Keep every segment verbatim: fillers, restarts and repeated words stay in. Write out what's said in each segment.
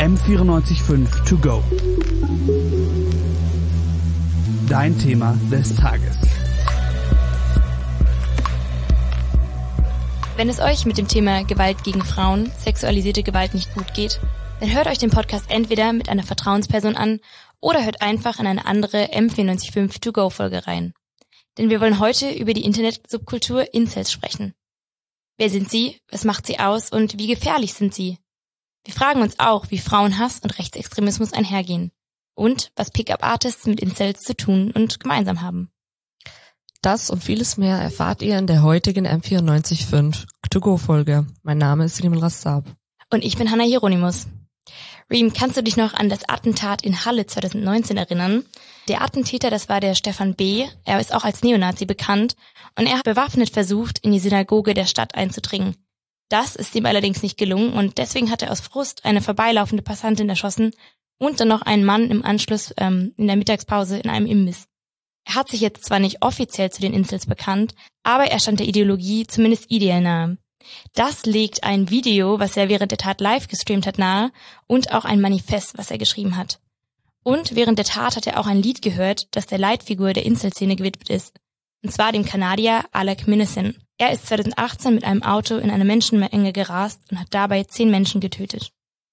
M vierundneunzig Komma fünf to go. Dein Thema des Tages. Wenn es euch mit dem Thema Gewalt gegen Frauen, sexualisierte Gewalt nicht gut geht, dann hört euch den Podcast entweder mit einer Vertrauensperson an oder hört einfach in eine andere M vierundneunzig Komma fünf to go Folge rein. Denn wir wollen heute über die Internet-Subkultur Incels sprechen. Wer sind sie, was macht sie aus und wie gefährlich sind sie? Wir fragen uns auch, wie Frauenhass und Rechtsextremismus einhergehen und was Pickup-Artists mit Incels zu tun und gemeinsam haben. Das und vieles mehr erfahrt ihr in der heutigen M vierundneunzig Komma fünf to go Folge. Mein Name ist Riem Rassab. Und ich bin Hannah Hieronymus. Riem, kannst du dich noch an das Attentat in Halle zwanzig neunzehn erinnern? Der Attentäter, das war der Stefan B., er ist auch als Neonazi bekannt und er hat bewaffnet versucht, in die Synagoge der Stadt einzudringen. Das ist ihm allerdings nicht gelungen und deswegen hat er aus Frust eine vorbeilaufende Passantin erschossen und dann noch einen Mann im Anschluss ähm, in der Mittagspause in einem Imbiss. Er hat sich jetzt zwar nicht offiziell zu den Incels bekannt, aber er stand der Ideologie zumindest ideell nahe. Das legt ein Video, was er während der Tat live gestreamt hat, nahe und auch ein Manifest, was er geschrieben hat. Und während der Tat hat er auch ein Lied gehört, das der Leitfigur der Incel-Szene gewidmet ist. Und zwar dem Kanadier Alec Minassian. Er ist zwanzig achtzehn mit einem Auto in eine Menschenmenge gerast und hat dabei zehn Menschen getötet.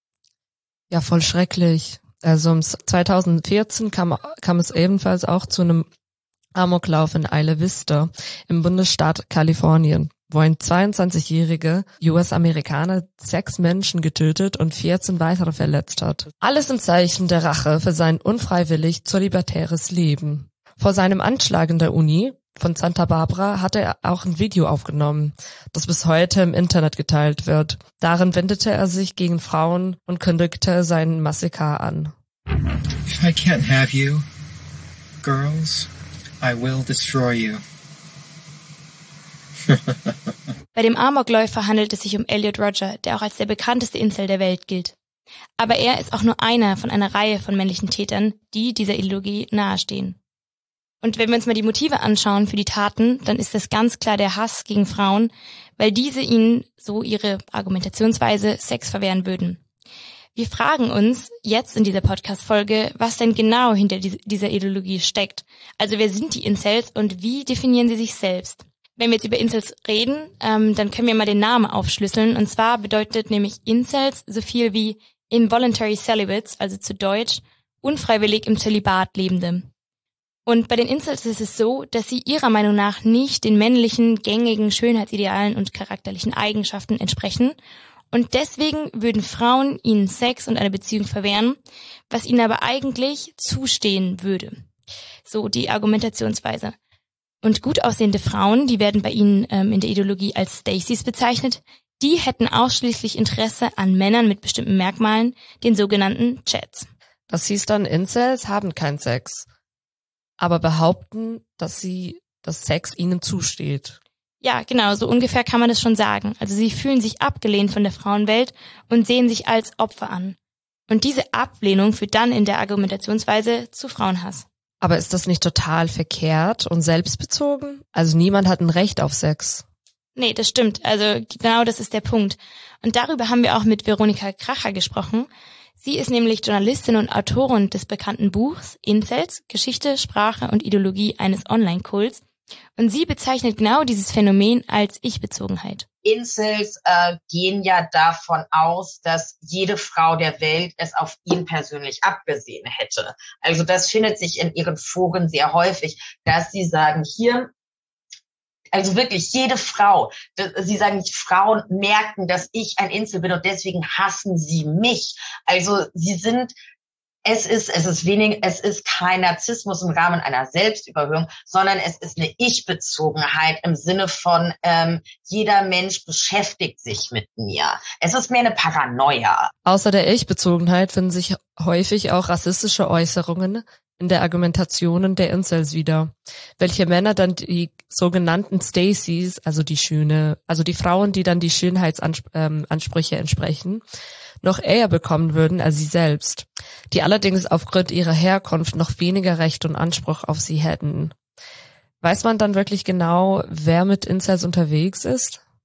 Ja, voll schrecklich. Also zwanzig vierzehn kam, kam es ebenfalls auch zu einem Amoklauf in Isla Vista im Bundesstaat Kalifornien, wo ein zweiundzwanzigjähriger U S-Amerikaner sechs Menschen getötet und vierzehn weitere verletzt hat. Alles im Zeichen der Rache für sein unfreiwillig zölibatäres Leben. Vor seinem Anschlag in der Uni von Santa Barbara hatte er auch ein Video aufgenommen, das bis heute im Internet geteilt wird. Darin wendete er sich gegen Frauen und kündigte seinen Massaker an. If I can't have you, girls, I will destroy you. Bei dem Amokläufer handelt es sich um Elliot Rodger, der auch als der bekannteste Incel der Welt gilt. Aber er ist auch nur einer von einer Reihe von männlichen Tätern, die dieser Ideologie nahestehen. Und wenn wir uns mal die Motive anschauen für die Taten, dann ist das ganz klar der Hass gegen Frauen, weil diese ihnen, so ihre Argumentationsweise, Sex verwehren würden. Wir fragen uns jetzt in dieser Podcast-Folge, was denn genau hinter dieser Ideologie steckt. Also wer sind die Incels und wie definieren sie sich selbst? Wenn wir jetzt über Incels reden, ähm, dann können wir mal den Namen aufschlüsseln. Und zwar bedeutet nämlich Incels so viel wie Involuntary Celibates, also zu Deutsch unfreiwillig im Zölibat Lebende. Und bei den Incels ist es so, dass sie ihrer Meinung nach nicht den männlichen, gängigen Schönheitsidealen und charakterlichen Eigenschaften entsprechen. Und deswegen würden Frauen ihnen Sex und eine Beziehung verwehren, was ihnen aber eigentlich zustehen würde. So die Argumentationsweise. Und gut aussehende Frauen, die werden bei ihnen ähm, in der Ideologie als Stacys bezeichnet, die hätten ausschließlich Interesse an Männern mit bestimmten Merkmalen, den sogenannten Chads. Das hieß dann, Incels haben keinen Sex, aber behaupten, dass sie, dass Sex ihnen zusteht. Ja, genau, so ungefähr kann man das schon sagen. Also sie fühlen sich abgelehnt von der Frauenwelt und sehen sich als Opfer an. Und diese Ablehnung führt dann in der Argumentationsweise zu Frauenhass. Aber ist das nicht total verkehrt und selbstbezogen? Also niemand hat ein Recht auf Sex. Nee, das stimmt. Also genau das ist der Punkt. Und darüber haben wir auch mit Veronika Kracher gesprochen. Sie ist nämlich Journalistin und Autorin des bekannten Buchs Incels, Geschichte, Sprache und Ideologie eines Online-Kults. Und sie bezeichnet genau dieses Phänomen als Ich-Bezogenheit. Incels äh, gehen ja davon aus, dass jede Frau der Welt es auf ihn persönlich abgesehen hätte. Also das findet sich in ihren Foren sehr häufig, dass sie sagen, hier, also wirklich jede Frau, sie sagen, Frauen merken, dass ich ein Incel bin und deswegen hassen sie mich. Also sie sind Es ist, es ist wenig, es ist kein Narzissmus im Rahmen einer Selbstüberhöhung, sondern es ist eine Ich-Bezogenheit im Sinne von, ähm, jeder Mensch beschäftigt sich mit mir. Es ist mehr eine Paranoia. Außer der Ich-Bezogenheit finden sich häufig auch rassistische Äußerungen in der Argumentationen der Incels wieder, welche Männer dann die sogenannten Stacys, also die Schöne, also die Frauen, die dann die Schönheitsansprüche entsprechen, noch eher bekommen würden als sie selbst, die allerdings aufgrund ihrer Herkunft noch weniger Recht und Anspruch auf sie hätten. Weiß man dann wirklich genau, wer mit Incels unterwegs ist?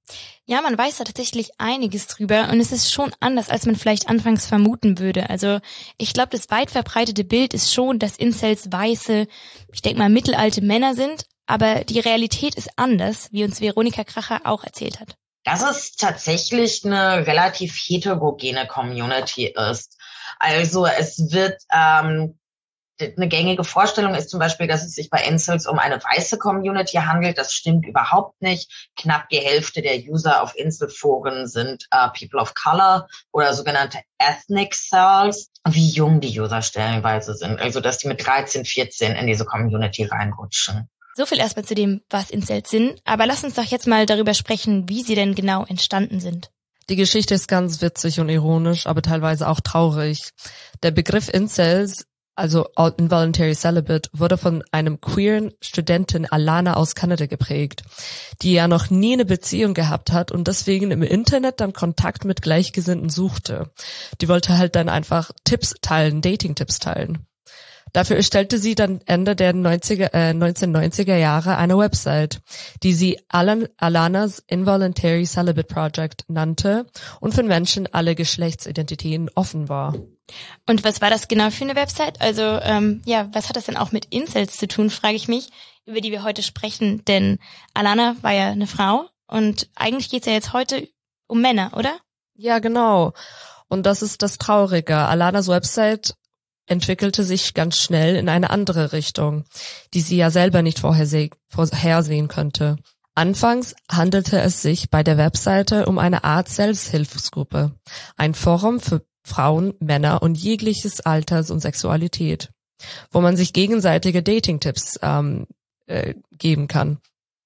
Ja, man weiß da tatsächlich einiges drüber und es ist schon anders, als man vielleicht anfangs vermuten würde. Also ich glaube, das weit verbreitete Bild ist schon, dass Incels weiße, ich denke mal mittelalte Männer sind, aber die Realität ist anders, wie uns Veronika Kracher auch erzählt hat. Dass es tatsächlich eine relativ heterogene Community ist. Also es wird ähm, eine gängige Vorstellung ist zum Beispiel, dass es sich bei Incels um eine weiße Community handelt. Das stimmt überhaupt nicht. Knapp die Hälfte der User auf Inselforen sind äh, People of Color oder sogenannte Ethnic Cells. Wie jung die User stellenweise sind. Also dass die mit dreizehn, vierzehn in diese Community reinrutschen. So viel erstmal zu dem, was Incels sind. Aber lass uns doch jetzt mal darüber sprechen, wie sie denn genau entstanden sind. Die Geschichte ist ganz witzig und ironisch, aber teilweise auch traurig. Der Begriff Incels, also Involuntary Celibate, wurde von einem queeren Studentin Alana aus Kanada geprägt, die ja noch nie eine Beziehung gehabt hat und deswegen im Internet dann Kontakt mit Gleichgesinnten suchte. Die wollte halt dann einfach Tipps teilen, Dating-Tipps teilen. Dafür erstellte sie dann Ende der neunziger, äh, neunzehnhundertneunziger Jahre eine Website, die sie Alan, Alanas Involuntary Celibate Project nannte und für Menschen aller Geschlechtsidentitäten offen war. Und was war das genau für eine Website? Also ähm, ja, was hat das denn auch mit Incels zu tun, frage ich mich, über die wir heute sprechen. Denn Alana war ja eine Frau und eigentlich geht's ja jetzt heute um Männer, oder? Ja, genau. Und das ist das Traurige. Alanas Website entwickelte sich ganz schnell in eine andere Richtung, die sie ja selber nicht vorherseh- vorhersehen könnte. Anfangs handelte es sich bei der Webseite um eine Art Selbsthilfsgruppe, ein Forum für Frauen, Männer und jegliches Alters und Sexualität, wo man sich gegenseitige Dating-Tipps ähm, äh, geben kann.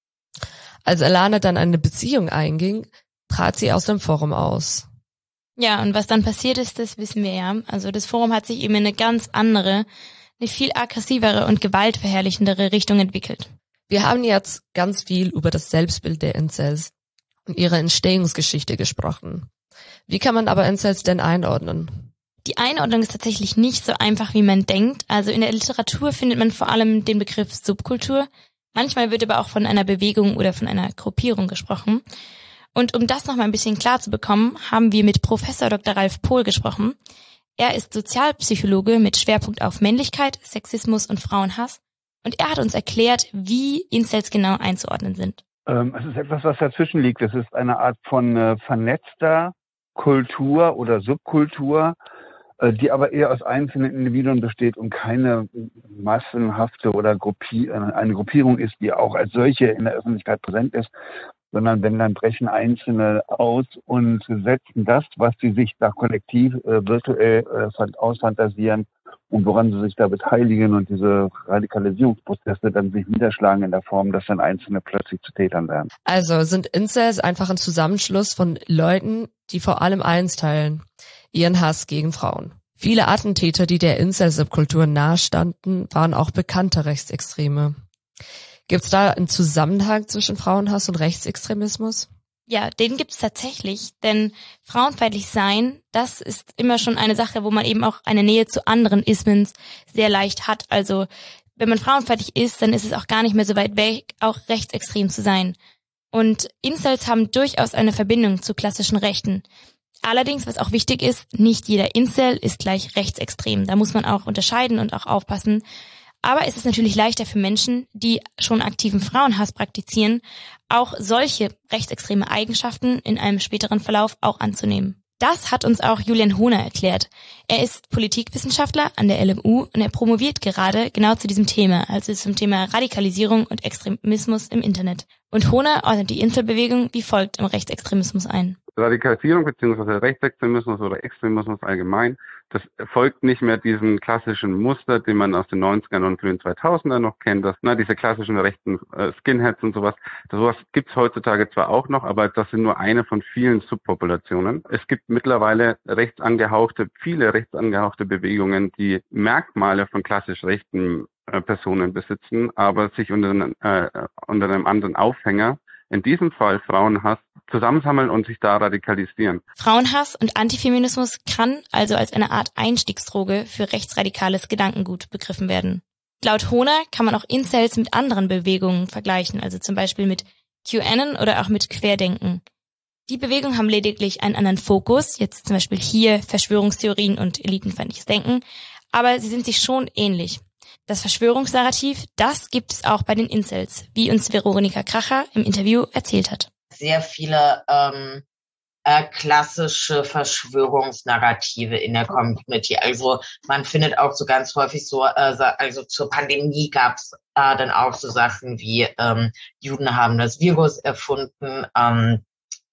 Als Alana dann eine Beziehung einging, trat sie aus dem Forum aus. Ja, und was dann passiert ist, das wissen wir ja. Also das Forum hat sich eben in eine ganz andere, eine viel aggressivere und gewaltverherrlichendere Richtung entwickelt. Wir haben jetzt ganz viel über das Selbstbild der Incels und ihre Entstehungsgeschichte gesprochen. Wie kann man aber Incels denn einordnen? Die Einordnung ist tatsächlich nicht so einfach, wie man denkt. Also in der Literatur findet man vor allem den Begriff Subkultur. Manchmal wird aber auch von einer Bewegung oder von einer Gruppierung gesprochen. Und um das noch mal ein bisschen klar zu bekommen, haben wir mit Professor Doktor Ralf Pohl gesprochen. Er ist Sozialpsychologe mit Schwerpunkt auf Männlichkeit, Sexismus und Frauenhass. Und er hat uns erklärt, wie Incels genau einzuordnen sind. Ähm, es ist etwas, was dazwischen liegt. Es ist eine Art von äh, vernetzter Kultur oder Subkultur, äh, die aber eher aus einzelnen Individuen besteht und keine massenhafte oder Gruppi- äh, eine Gruppierung ist, die auch als solche in der Öffentlichkeit präsent ist, sondern wenn dann brechen Einzelne aus und setzen das, was sie sich da kollektiv äh, virtuell äh, ausfantasieren und woran sie sich da beteiligen und diese Radikalisierungsprozesse dann sich niederschlagen in der Form, dass dann Einzelne plötzlich zu Tätern werden. Also sind Incels einfach ein Zusammenschluss von Leuten, die vor allem eins teilen: ihren Hass gegen Frauen. Viele Attentäter, die der Incel-Subkultur nahestanden, waren auch bekannte Rechtsextreme. Gibt's da einen Zusammenhang zwischen Frauenhass und Rechtsextremismus? Ja, den gibt's tatsächlich, denn frauenfeindlich sein, das ist immer schon eine Sache, wo man eben auch eine Nähe zu anderen Ismen sehr leicht hat. Also wenn man frauenfeindlich ist, dann ist es auch gar nicht mehr so weit weg, auch rechtsextrem zu sein. Und Incels haben durchaus eine Verbindung zu klassischen Rechten. Allerdings, was auch wichtig ist, nicht jeder Incel ist gleich rechtsextrem. Da muss man auch unterscheiden und auch aufpassen. Aber es ist natürlich leichter für Menschen, die schon aktiven Frauenhass praktizieren, auch solche rechtsextreme Eigenschaften in einem späteren Verlauf auch anzunehmen. Das hat uns auch Julian Hohner erklärt. Er ist Politikwissenschaftler an der L M U und er promoviert gerade genau zu diesem Thema, also zum Thema Radikalisierung und Extremismus im Internet. Und Hohner ordnet die Inselbewegung wie folgt im Rechtsextremismus ein. Radikalisierung bzw. Rechtsextremismus oder Extremismus allgemein, das folgt nicht mehr diesem klassischen Muster, den man aus den neunzigern und frühen zweitausendern noch kennt, dass, na, diese klassischen rechten äh, Skinheads und sowas. Das, sowas gibt's heutzutage zwar auch noch, aber das sind nur eine von vielen Subpopulationen. Es gibt mittlerweile rechtsangehauchte, viele rechtsangehauchte Bewegungen, die Merkmale von klassisch rechten äh, Personen besitzen, aber sich unter, äh, unter einem anderen Aufhänger, in diesem Fall Frauenhass, zusammensammeln und sich da radikalisieren. Frauenhass und Antifeminismus kann also als eine Art Einstiegsdroge für rechtsradikales Gedankengut begriffen werden. Laut Hohner kann man auch Incels mit anderen Bewegungen vergleichen, also zum Beispiel mit QAnon oder auch mit Querdenken. Die Bewegungen haben lediglich einen anderen Fokus, jetzt zum Beispiel hier Verschwörungstheorien und elitenfeindliches Denken, aber sie sind sich schon ähnlich. Das Verschwörungsnarrativ, das gibt es auch bei den Incels, wie uns Veronika Kracher im Interview erzählt hat. Sehr viele ähm, äh, klassische Verschwörungsnarrative in der Community. Also man findet auch so ganz häufig so, äh, also zur Pandemie gab es äh, dann auch so Sachen wie ähm, Juden haben das Virus erfunden, ähm,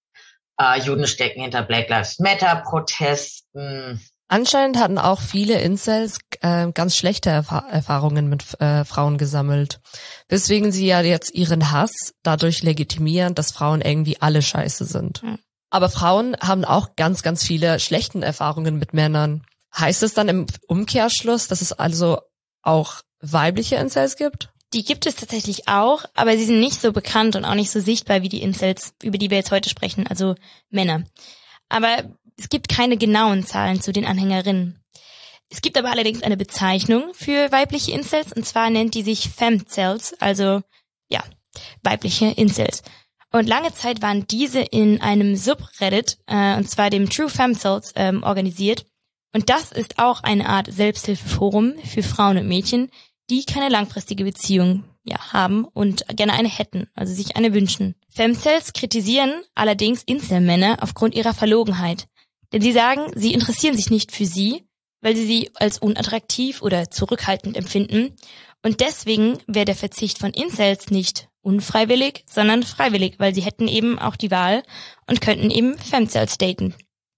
äh, Juden stecken hinter Black Lives Matter Protesten. Anscheinend hatten auch viele Incels äh, ganz schlechte Erfa- Erfahrungen mit äh, Frauen gesammelt, weswegen sie ja jetzt ihren Hass dadurch legitimieren, dass Frauen irgendwie alle scheiße sind. Mhm. Aber Frauen haben auch ganz, ganz viele schlechten Erfahrungen mit Männern. Heißt es dann im Umkehrschluss, dass es also auch weibliche Incels gibt? Die gibt es tatsächlich auch, aber sie sind nicht so bekannt und auch nicht so sichtbar wie die Incels, über die wir jetzt heute sprechen, also Männer. Aber es gibt keine genauen Zahlen zu den Anhängerinnen. Es gibt aber allerdings eine Bezeichnung für weibliche Incels, und zwar nennt die sich Femcels, also ja, weibliche Incels. Und lange Zeit waren diese in einem Subreddit, äh, und zwar dem True Femcels, ähm, organisiert. Und das ist auch eine Art Selbsthilfeforum für Frauen und Mädchen, die keine langfristige Beziehung ja, haben und gerne eine hätten, also sich eine wünschen. Femcels kritisieren allerdings Incel-Männer aufgrund ihrer Verlogenheit. Denn sie sagen, sie interessieren sich nicht für sie, weil sie sie als unattraktiv oder zurückhaltend empfinden. Und deswegen wäre der Verzicht von Incels nicht unfreiwillig, sondern freiwillig, weil sie hätten eben auch die Wahl und könnten eben Femcels daten.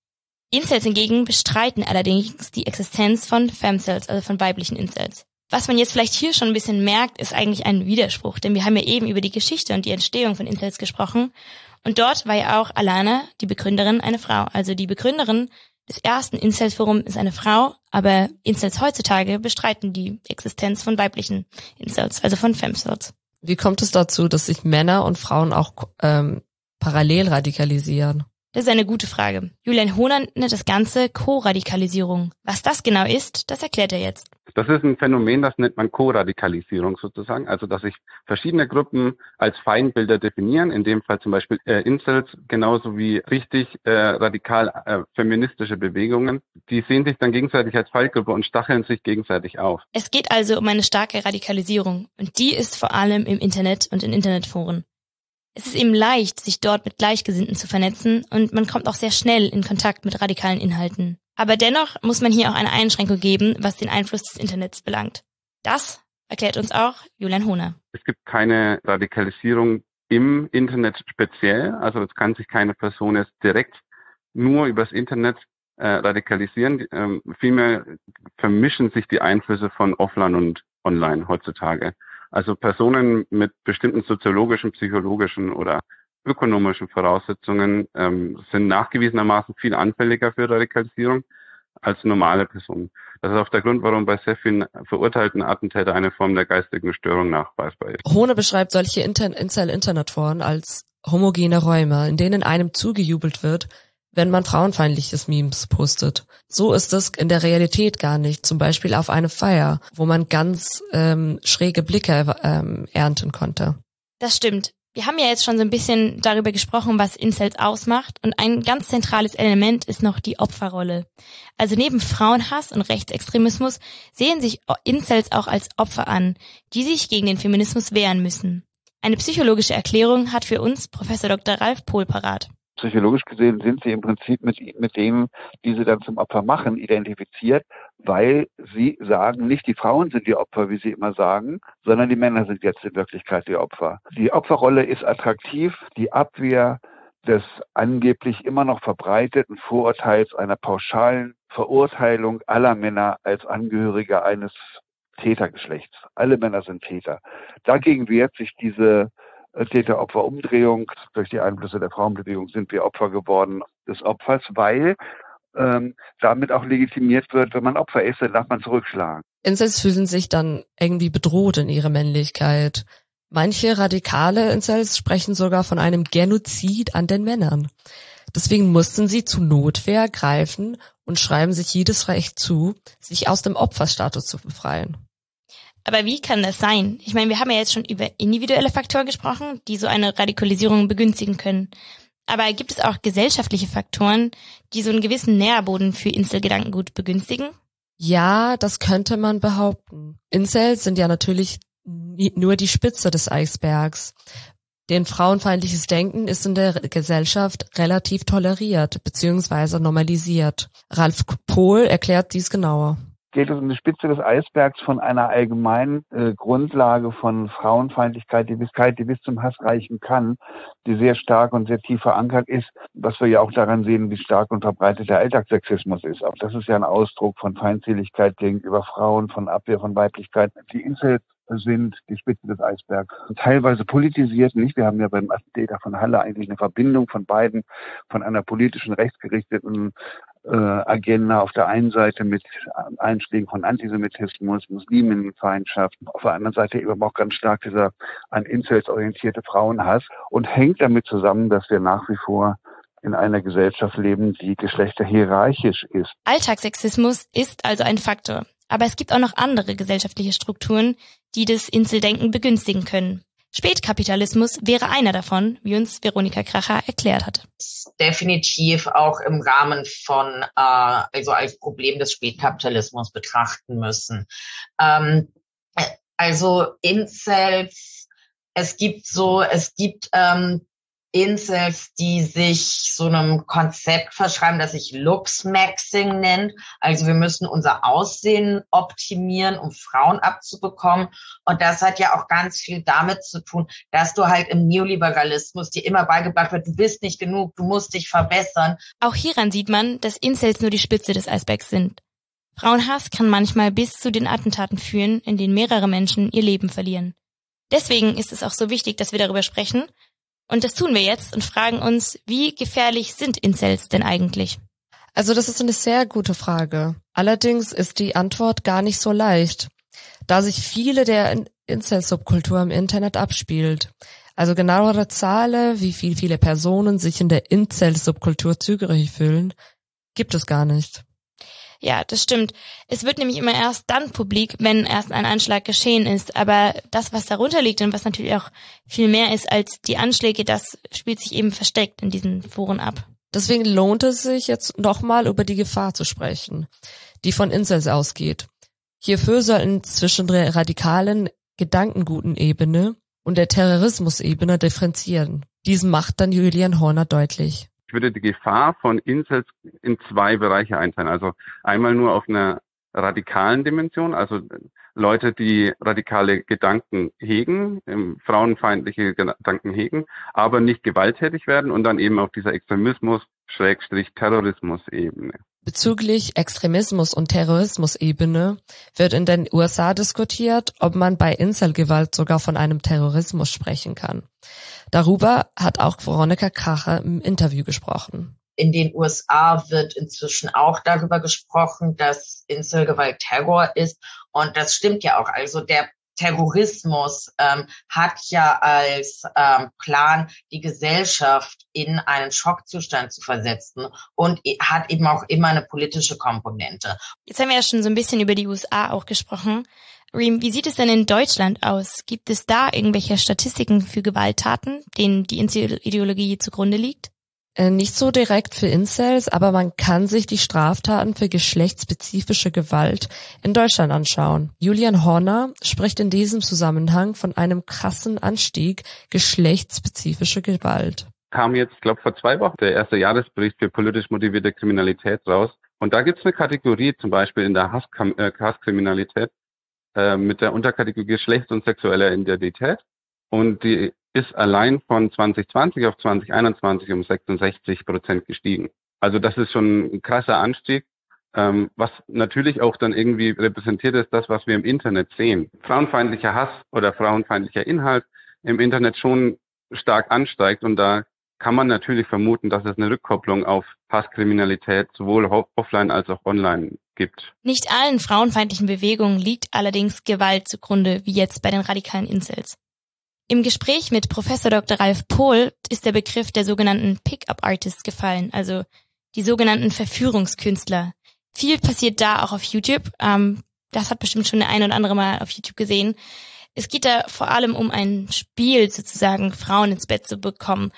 Incels hingegen bestreiten allerdings die Existenz von Femcels, also von weiblichen Incels. Was man jetzt vielleicht hier schon ein bisschen merkt, ist eigentlich ein Widerspruch, denn wir haben ja eben über die Geschichte und die Entstehung von Incels gesprochen. Und dort war ja auch Alana, die Begründerin, eine Frau. Also die Begründerin des ersten Incels-Forums ist eine Frau, aber Incels heutzutage bestreiten die Existenz von weiblichen Incels, also von Femcels. Wie kommt es dazu, dass sich Männer und Frauen auch ähm, parallel radikalisieren? Das ist eine gute Frage. Julian Hohner nennt das Ganze Co-Radikalisierung. Was das genau ist, das erklärt er jetzt. Das ist ein Phänomen, das nennt man Co-Radikalisierung sozusagen. Also, dass sich verschiedene Gruppen als Feindbilder definieren. In dem Fall zum Beispiel äh, Incels, genauso wie richtig äh, radikal äh, feministische Bewegungen. Die sehen sich dann gegenseitig als Feindgruppe und stacheln sich gegenseitig auf. Es geht also um eine starke Radikalisierung. Und die ist vor allem im Internet und in Internetforen. Es ist eben leicht, sich dort mit Gleichgesinnten zu vernetzen, und man kommt auch sehr schnell in Kontakt mit radikalen Inhalten. Aber dennoch muss man hier auch eine Einschränkung geben, was den Einfluss des Internets belangt. Das erklärt uns auch Julian Hohner. Es gibt keine Radikalisierung im Internet speziell. Also es kann sich keine Person jetzt direkt nur übers Internet äh, radikalisieren. Ähm, vielmehr vermischen sich die Einflüsse von Offline und Online heutzutage. Also Personen mit bestimmten soziologischen, psychologischen oder ökonomischen Voraussetzungen ähm, sind nachgewiesenermaßen viel anfälliger für Radikalisierung als normale Personen. Das ist auch der Grund, warum bei sehr vielen verurteilten Attentätern eine Form der geistigen Störung nachweisbar ist. Hohne beschreibt solche Inter- Incel-Internetforen als homogene Räume, in denen einem zugejubelt wird, wenn man frauenfeindliches Memes postet. So ist es in der Realität gar nicht. Zum Beispiel auf eine Feier, wo man ganz ähm, schräge Blicke ähm, ernten konnte. Das stimmt. Wir haben ja jetzt schon so ein bisschen darüber gesprochen, was Incels ausmacht. Und ein ganz zentrales Element ist noch die Opferrolle. Also neben Frauenhass und Rechtsextremismus sehen sich Incels auch als Opfer an, die sich gegen den Feminismus wehren müssen. Eine psychologische Erklärung hat für uns Professor Doktor Ralf Pohl parat. Psychologisch gesehen sind sie im Prinzip mit, mit denen, die sie dann zum Opfer machen, identifiziert, weil sie sagen, nicht die Frauen sind die Opfer, wie sie immer sagen, sondern die Männer sind jetzt in Wirklichkeit die Opfer. Die Opferrolle ist attraktiv, die Abwehr des angeblich immer noch verbreiteten Vorurteils einer pauschalen Verurteilung aller Männer als Angehörige eines Tätergeschlechts. Alle Männer sind Täter. Dagegen wehrt sich diese Täter-Opfer-Umdrehung. Durch die Einflüsse der Frauenbewegung sind wir Opfer geworden des Opfers, weil ähm, damit auch legitimiert wird, wenn man Opfer ist, dann darf man zurückschlagen. Incels fühlen sich dann irgendwie bedroht in ihrer Männlichkeit. Manche radikale Incels sprechen sogar von einem Genozid an den Männern. Deswegen mussten sie zu Notwehr greifen und schreiben sich jedes Recht zu, sich aus dem Opferstatus zu befreien. Aber wie kann das sein? Ich meine, wir haben ja jetzt schon über individuelle Faktoren gesprochen, die so eine Radikalisierung begünstigen können. Aber gibt es auch gesellschaftliche Faktoren, die so einen gewissen Nährboden für Incel-Gedankengut begünstigen? Ja, das könnte man behaupten. Incels sind ja natürlich nur die Spitze des Eisbergs. Denn frauenfeindliches Denken ist in der Gesellschaft relativ toleriert bzw. normalisiert. Ralf Pohl erklärt dies genauer. Geht es um die Spitze des Eisbergs von einer allgemeinen äh, Grundlage von Frauenfeindlichkeit, die bis, die bis zum Hass reichen kann, die sehr stark und sehr tief verankert ist, was wir ja auch daran sehen, wie stark und verbreitet der Alltagssexismus ist. Auch das ist ja ein Ausdruck von Feindseligkeit gegenüber Frauen, von Abwehr von Weiblichkeit. Die Incels sind die Spitze des Eisbergs. Teilweise politisiert nicht. Wir haben ja beim Attentäter von Halle eigentlich eine Verbindung von beiden, von einer politischen, rechtsgerichteten äh, Agenda auf der einen Seite mit Einschlägen von Antisemitismus, Musliminnenfeindschaft, auf der anderen Seite eben auch ganz stark dieser an Incels orientierte Frauenhass und hängt damit zusammen, dass wir nach wie vor in einer Gesellschaft leben, die geschlechterhierarchisch ist. Alltagssexismus ist also ein Faktor. Aber es gibt auch noch andere gesellschaftliche Strukturen, die das Inseldenken begünstigen können. Spätkapitalismus wäre einer davon, wie uns Veronika Kracher erklärt hat. Definitiv auch im Rahmen von, äh, also als Problem des Spätkapitalismus betrachten müssen. Ähm, also Incels, es gibt so, es gibt ähm, Incels, die sich so einem Konzept verschreiben, das sich Looksmaxing nennt. Also wir müssen unser Aussehen optimieren, um Frauen abzubekommen. Und das hat ja auch ganz viel damit zu tun, dass du halt im Neoliberalismus dir immer beigebracht wird, du bist nicht genug, du musst dich verbessern. Auch hieran sieht man, dass Incels nur die Spitze des Eisbergs sind. Frauenhass kann manchmal bis zu den Attentaten führen, in denen mehrere Menschen ihr Leben verlieren. Deswegen ist es auch so wichtig, dass wir darüber sprechen. Und das tun wir jetzt und fragen uns, wie gefährlich sind Incels denn eigentlich? Also das ist eine sehr gute Frage. Allerdings ist die Antwort gar nicht so leicht, da sich viele der Incel-Subkultur im Internet abspielt. Also genauere Zahlen, wie viel viele Personen sich in der Incel-Subkultur zugehörig fühlen, gibt es gar nicht. Ja, das stimmt. Es wird nämlich immer erst dann publik, wenn erst ein Anschlag geschehen ist. Aber das, was darunter liegt und was natürlich auch viel mehr ist als die Anschläge, das spielt sich eben versteckt in diesen Foren ab. Deswegen lohnt es sich jetzt nochmal über die Gefahr zu sprechen, die von Incels ausgeht. Hierfür sollten zwischen der radikalen Gedankenguten-Ebene und der Terrorismus-Ebene differenzieren. Dies macht dann Julian Horner deutlich. Ich würde die Gefahr von Incels in zwei Bereiche einteilen. Also einmal nur auf einer radikalen Dimension, also Leute, die radikale Gedanken hegen, frauenfeindliche Gedanken hegen, aber nicht gewalttätig werden, und dann eben auf dieser Extremismus-Terrorismus-Ebene. Bezüglich Extremismus- und Terrorismus-Ebene wird in den U S A diskutiert, ob man bei Incel-Gewalt sogar von einem Terrorismus sprechen kann. Darüber hat auch Veronika Kracher im Interview gesprochen. In den U S A wird inzwischen auch darüber gesprochen, dass Incel-Gewalt Terror ist. Und das stimmt ja auch. Also der Terrorismus ähm, hat ja als ähm, Plan, die Gesellschaft in einen Schockzustand zu versetzen, und hat eben auch immer eine politische Komponente. Jetzt haben wir ja schon so ein bisschen über die U S A auch gesprochen. Reem, wie sieht es denn in Deutschland aus? Gibt es da irgendwelche Statistiken für Gewalttaten, denen die Incel-Ideologie zugrunde liegt? Äh, nicht so direkt für Incels, aber man kann sich die Straftaten für geschlechtsspezifische Gewalt in Deutschland anschauen. Julian Horner spricht in diesem Zusammenhang von einem krassen Anstieg geschlechtsspezifischer Gewalt. Kam jetzt, ich glaube vor zwei Wochen, der erste Jahresbericht für politisch motivierte Kriminalität raus. Und da gibt es eine Kategorie, zum Beispiel in der Hass, äh, Hasskriminalität, äh, mit der Unterkategorie Geschlechts- und sexueller Identität. Und die ist allein von zwanzig zwanzig auf zwanzig einundzwanzig um sechsundsechzig Prozent gestiegen. Also das ist schon ein krasser Anstieg, ähm, was natürlich auch dann irgendwie repräsentiert ist, das, was wir im Internet sehen. Frauenfeindlicher Hass oder frauenfeindlicher Inhalt im Internet schon stark ansteigt, und da kann man natürlich vermuten, dass es eine Rückkopplung auf Hasskriminalität sowohl offline als auch online gibt. Nicht allen frauenfeindlichen Bewegungen liegt allerdings Gewalt zugrunde, wie jetzt bei den radikalen Incels. Im Gespräch mit Professor Doktor Ralf Pohl ist der Begriff der sogenannten Pick-up-Artists gefallen, also die sogenannten Verführungskünstler. Viel passiert da auch auf YouTube. Ähm, das hat bestimmt schon der ein oder andere mal auf YouTube gesehen. Es geht da vor allem um ein Spiel, sozusagen Frauen ins Bett zu bekommen.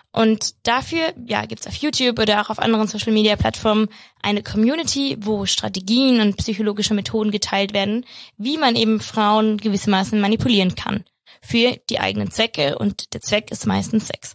Und dafür ja, gibt's auf YouTube oder auch auf anderen Social-Media-Plattformen eine Community, wo Strategien und psychologische Methoden geteilt werden, wie man eben Frauen gewissermaßen manipulieren kann für die eigenen Zwecke, und der Zweck ist meistens Sex.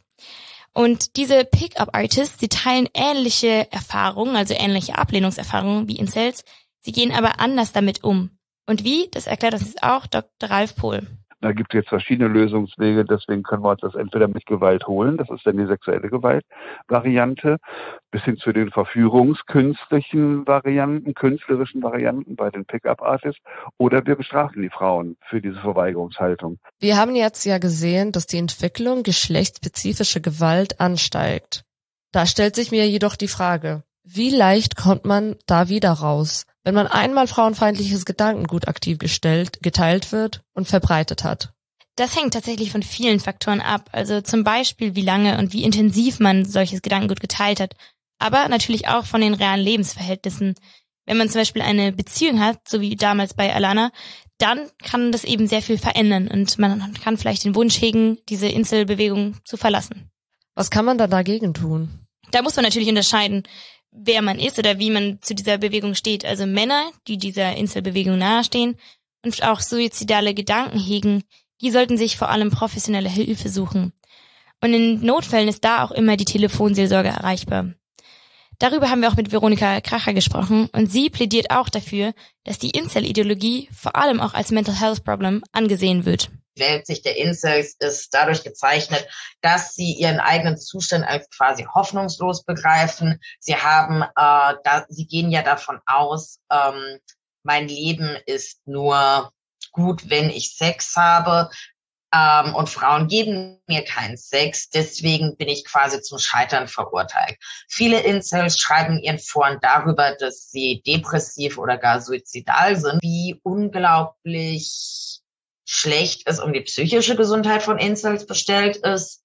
Und diese Pick-up-Artists, die teilen ähnliche Erfahrungen, also ähnliche Ablehnungserfahrungen wie Incels, sie gehen aber anders damit um. Und wie, das erklärt uns jetzt auch Doktor Ralf Pohl. Da gibt es jetzt verschiedene Lösungswege, deswegen können wir uns das entweder mit Gewalt holen, das ist dann die sexuelle Gewalt-Variante, bis hin zu den verführungskünstlichen Varianten, künstlerischen Varianten bei den Pick-up-Artists, oder wir bestrafen die Frauen für diese Verweigerungshaltung. Wir haben jetzt ja gesehen, dass die Entwicklung geschlechtsspezifischer Gewalt ansteigt. Da stellt sich mir jedoch die Frage, wie leicht kommt man da wieder raus, wenn man einmal frauenfeindliches Gedankengut aktiv gestellt, geteilt wird und verbreitet hat? Das hängt tatsächlich von vielen Faktoren ab. Also zum Beispiel, wie lange und wie intensiv man solches Gedankengut geteilt hat. Aber natürlich auch von den realen Lebensverhältnissen. Wenn man zum Beispiel eine Beziehung hat, so wie damals bei Alana, dann kann das eben sehr viel verändern. Und man kann vielleicht den Wunsch hegen, diese Incel-Bewegung zu verlassen. Was kann man da dagegen tun? Da muss man natürlich unterscheiden, wer man ist oder wie man zu dieser Bewegung steht. Also Männer, die dieser Incel-Bewegung nahestehen und auch suizidale Gedanken hegen, die sollten sich vor allem professionelle Hilfe suchen. Und in Notfällen ist da auch immer die Telefonseelsorge erreichbar. Darüber haben wir auch mit Veronika Kracher gesprochen, und sie plädiert auch dafür, dass die Incel-Ideologie vor allem auch als Mental Health Problem angesehen wird. Die Weltsicht der Incels ist dadurch gezeichnet, dass sie ihren eigenen Zustand als quasi hoffnungslos begreifen. Sie haben, äh, da, sie gehen ja davon aus, ähm, mein Leben ist nur gut, wenn ich Sex habe, ähm, und Frauen geben mir keinen Sex, deswegen bin ich quasi zum Scheitern verurteilt. Viele Incels schreiben ihren Foren darüber, dass sie depressiv oder gar suizidal sind, wie unglaublich schlecht es um die psychische Gesundheit von Incels bestellt ist.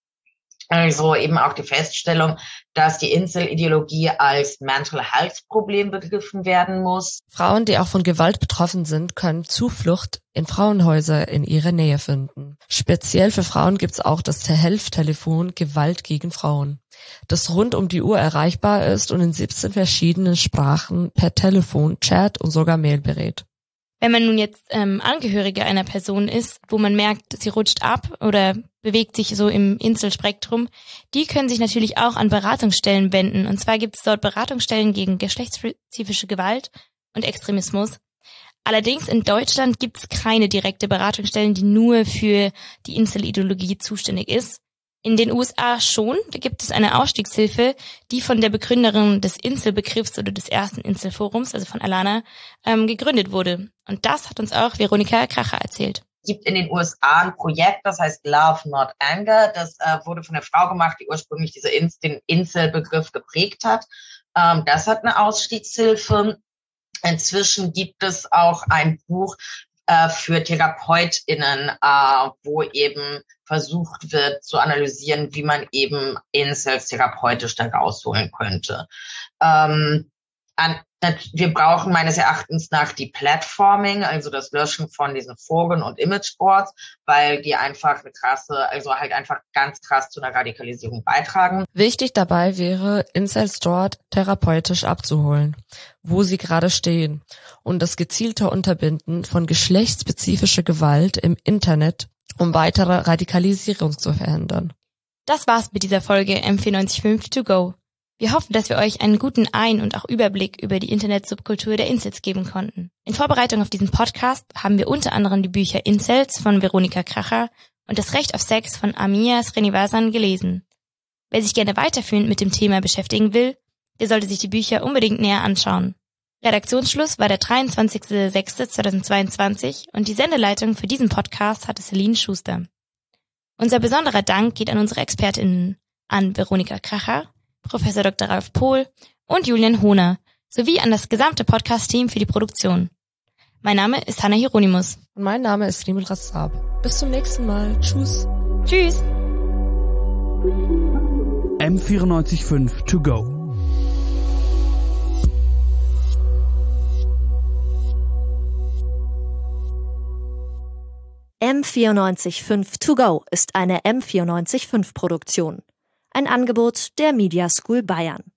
Also eben auch die Feststellung, dass die Incel-Ideologie als Mental Health Problem begriffen werden muss. Frauen, die auch von Gewalt betroffen sind, können Zuflucht in Frauenhäuser in ihrer Nähe finden. Speziell für Frauen gibt's auch das Helftelefon Gewalt gegen Frauen, das rund um die Uhr erreichbar ist und in siebzehn verschiedenen Sprachen per Telefon, Chat und sogar Mail berät. Wenn man nun jetzt ähm, Angehörige einer Person ist, wo man merkt, sie rutscht ab oder bewegt sich so im Incel-Spektrum, die können sich natürlich auch an Beratungsstellen wenden. Und zwar gibt es dort Beratungsstellen gegen geschlechtsspezifische Gewalt und Extremismus. Allerdings in Deutschland gibt es keine direkte Beratungsstellen, die nur für die Incel-Ideologie zuständig ist. In den U S A schon, da gibt es eine Ausstiegshilfe, die von der Begründerin des Incel-Begriffs oder des ersten Incel-Forums, also von Alana, ähm, gegründet wurde. Und das hat uns auch Veronika Kracher erzählt. Es gibt in den U S A ein Projekt, das heißt Love Not Anger. Das äh, wurde von einer Frau gemacht, die ursprünglich diese In- den Incel-Begriff geprägt hat. Ähm, das hat eine Ausstiegshilfe. Inzwischen gibt es auch ein Buch äh, für TherapeutInnen, äh, wo eben versucht wird zu analysieren, wie man eben Incels therapeutisch da rausholen könnte. Ähm, an, wir brauchen meines Erachtens nach die Platforming, also das Löschen von diesen Foren und Imageboards, weil die einfach eine krasse, also halt einfach ganz krass zu einer Radikalisierung beitragen. Wichtig dabei wäre, Incels dort therapeutisch abzuholen, wo sie gerade stehen, und das gezielte Unterbinden von geschlechtsspezifischer Gewalt im Internet, um weitere Radikalisierung zu verhindern. Das war's mit dieser Folge M vierundneunzig Komma fünf To Go. Wir hoffen, dass wir euch einen guten Ein- und auch Überblick über die Internet-Subkultur der Incels geben konnten. In Vorbereitung auf diesen Podcast haben wir unter anderem die Bücher Incels von Veronika Kracher und Das Recht auf Sex von Amia Srinivasan gelesen. Wer sich gerne weiterführend mit dem Thema beschäftigen will, der sollte sich die Bücher unbedingt näher anschauen. Redaktionsschluss war der dreiundzwanzigster sechster zweitausendzweiundzwanzig und die Sendeleitung für diesen Podcast hatte Celine Schuster. Unser besonderer Dank geht an unsere ExpertInnen, an Veronika Kracher, Professor Doktor Ralf Pohl und Julian Hohner, sowie an das gesamte Podcast-Team für die Produktion. Mein Name ist Hanna Hieronymus. Und mein Name ist Rimel Rassab. Bis zum nächsten Mal. Tschüss. Tschüss. M vierundneunzig Komma fünf To Go. M vierundneunzig Komma fünf To Go ist eine M vierundneunzig Komma fünf Produktion. Ein Angebot der Media School Bayern.